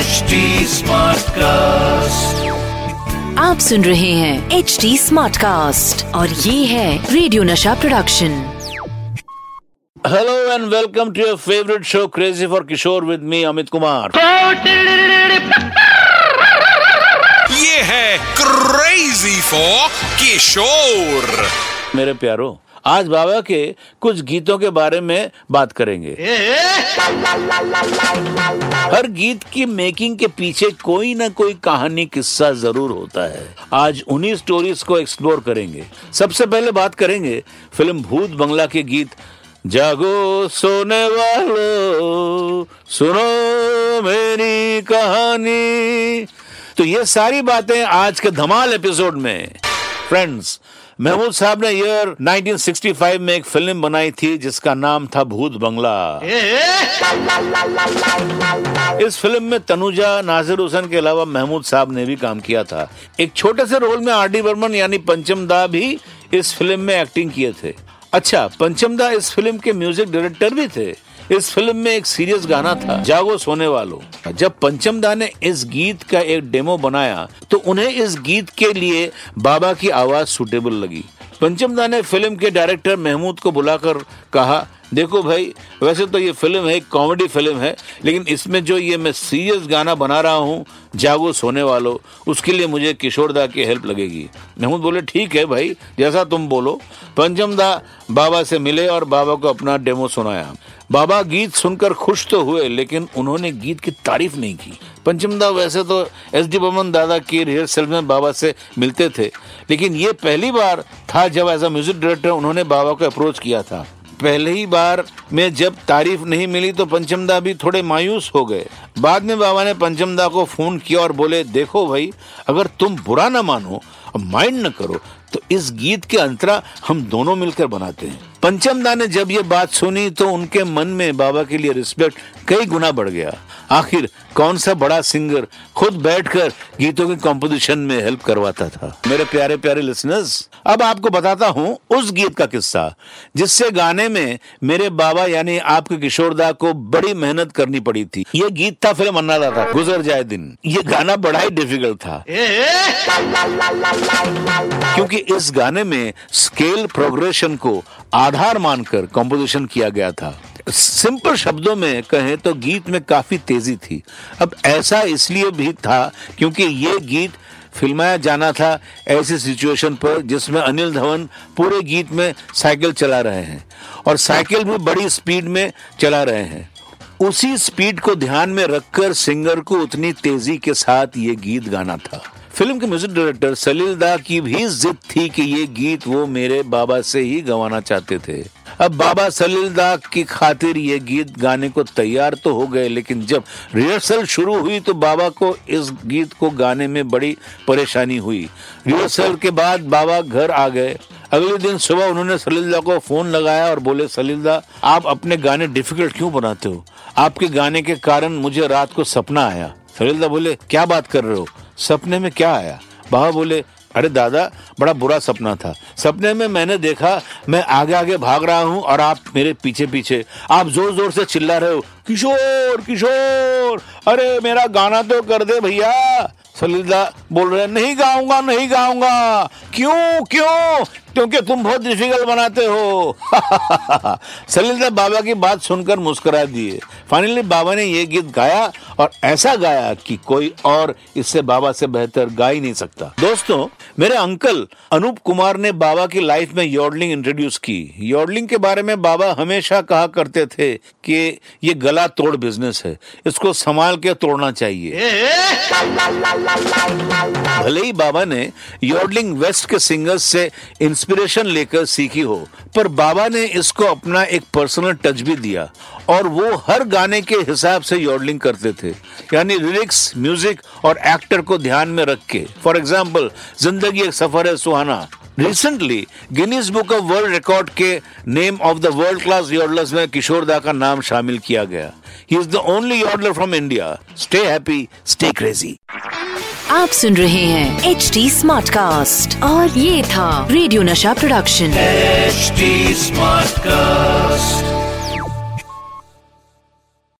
HD Smartcast. आप सुन रहे हैं HD Smartcast और ये है radio Nasha production. Hello and welcome to your favorite show Crazy for Kishore with me Amit Kumar. ये है Crazy for Kishore। मेरे प्यारो, आज बाबा के कुछ गीतों के बारे में बात करेंगे। हर गीत की मेकिंग के पीछे कोई ना कोई कहानी किस्सा जरूर होता है। आज उन्हीं स्टोरीज को एक्सप्लोर करेंगे। सबसे पहले बात करेंगे फिल्म भूत बंगला के गीत जागो सोने वालों सुनो मेरी कहानी। तो ये सारी बातें आज के धमाल एपिसोड में। फ्रेंड्स, महमूद साहब ने ईयर 1965 में एक फिल्म बनाई थी जिसका नाम था भूत बंगला। इस फिल्म में तनुजा, नासिर हुसैन के अलावा महमूद साहब ने भी काम किया था। एक छोटे से रोल में आर.डी. बर्मन यानी पंचम दा भी इस फिल्म में एक्टिंग किए थे। अच्छा, पंचम दा इस फिल्म के म्यूजिक डायरेक्टर भी थे। इस फिल्म में एक सीरियस गाना था जागो सोने वालों। जब पंचम दा ने इस गीत का एक डेमो बनाया तो उन्हें इस गीत के लिए बाबा की आवाज सूटेबल लगी। पंचम दा ने फिल्म के डायरेक्टर महमूद को बुलाकर कहा, देखो भाई, वैसे तो ये फिल्म है, कॉमेडी फिल्म है, लेकिन इसमें जो ये मैं सीरियस गाना बना रहा हूँ जागो सोने वालों, उसके लिए मुझे किशोर दा की हेल्प लगेगी। महमूद बोले, ठीक है भाई, जैसा तुम बोलो। पंचम दा बाबा से मिले और बाबा को अपना डेमो सुनाया। बाबा गीत सुनकर खुश तो हुए, लेकिन उन्होंने गीत की तारीफ नहीं की। पंचम दा वैसे तो एस.डी. बर्मन दादा की रिहर्सल में बाबा से मिलते थे, लेकिन ये पहली बार था जब एज अ म्यूजिक डायरेक्टर उन्होंने बाबा को अप्रोच किया था। पहले ही बार में जब तारीफ नहीं मिली तो पंचम दा भी थोड़े मायूस हो गए। बाद में बाबा ने पंचम दा को फोन किया और बोले, देखो भाई, अगर तुम बुरा ना मानो और माइंड न करो तो इस गीत के अंतरा हम दोनों मिलकर बनाते हैं। पंचम दा ने जब ये बात सुनी तो उनके मन में बाबा के लिए रिस्पेक्ट कई गुना बढ़ गया। आखिर कौन सा बड़ा सिंगर खुद बैठकर गीतों के कंपोजिशन में हेल्प करवाता था। मेरे प्यारे प्यारे लिसनर्स, अब आपको बताता हूँ उस गीत का किस्सा जिससे गाने में मेरे बाबा यानी आपके किशोर दा को बड़ी मेहनत करनी पड़ी थी। ये गीत था फिल्म अन्नादा था गुजर जाए दिन। ये गाना बड़ा ही डिफिकल्ट था क्योंकि इस गाने में स्केल प्रोग्रेशन को आधार मानकर कंपोजिशन किया गया था। सिंपल शब्दों में कहें तो गीत में काफी तेजी थी। अब ऐसा इसलिए भी था क्योंकि ये गीत फिल्माया जाना था ऐसी सिचुएशन पर जिसमें अनिल धवन पूरे गीत में साइकिल चला रहे हैं और साइकिल भी बड़ी स्पीड में चला रहे हैं। उसी स्पीड को ध्यान में रखकर सिंगर को उतनी तेजी के साथ ये गीत गाना था। फिल्म के म्यूजिक डायरेक्टर सलील दा की भी जिद थी कि ये गीत वो मेरे बाबा से ही गवाना चाहते थे। अब बाबा सलील दा की खातिर ये गीत गाने को तैयार तो हो गए, लेकिन जब रिहर्सल शुरू हुई तो बाबा को इस गीत को गाने में बड़ी परेशानी हुई। रिहर्सल के बाद बाबा घर आ गए। अगले दिन सुबह उन्होंने सलील दा को फोन लगाया और बोले, सलील दा, आप अपने गाने डिफिकल्ट क्यों बनाते हो? आपके गाने के कारण मुझे रात को सपना आया। सलील दा बोले, क्या बात कर रहे हो? सपने में क्या आया? बाबा बोले, अरे दादा, बड़ा बुरा सपना था। सपने में मैंने देखा मैं आगे आगे भाग रहा हूँ और आप मेरे पीछे पीछे। आप जोर जोर से चिल्ला रहे हो, किशोर किशोर, अरे मेरा गाना तो कर दे भैया। सलील दा बोल रहे, नहीं गाऊंगा नहीं गाऊंगा। क्यों क्यों? क्योंकि तुम बहुत डिफिकल्ट बनाते हो। सलील दा बाबा की बात सुनकर मुस्कुरा दिए। फाइनली बाबा ने ये गीत गाया और ऐसा गाया कि कोई और इससे बाबा से बेहतर गा ही नहीं सकता। दोस्तों, मेरे अंकल अनूप कुमार ने बाबा की लाइफ में यॉडलिंग इंट्रोड्यूस की। यॉडलिंग के बारे में बाबा हमेशा कहा करते थे कि ये गला तोड़ बिजनेस है, इसको संभाल के तोड़ना चाहिए। भले ही बाबा ने यॉडलिंग वेस्ट के सिंगर्स से इंस्पिरेशन लेकर सीखी हो, पर बाबा ने इसको अपना एक पर्सनल टच भी दिया और वो हर गाने के हिसाब से यॉडलिंग करते थे, यानी लिरिक्स, म्यूजिक और एक्टर को ध्यान में रख के। फॉर एग्जाम्पल, जिंदगी एक सफर है सुहाना। Recently Guinness book of world record के name of the world class yodellers में किशोर दा का नाम शामिल किया गया। He is the only yodeller from India. Stay happy, stay crazy. आप सुन रहे हैं HD Smartcast और ये था radio Nasha production. HD Smartcast।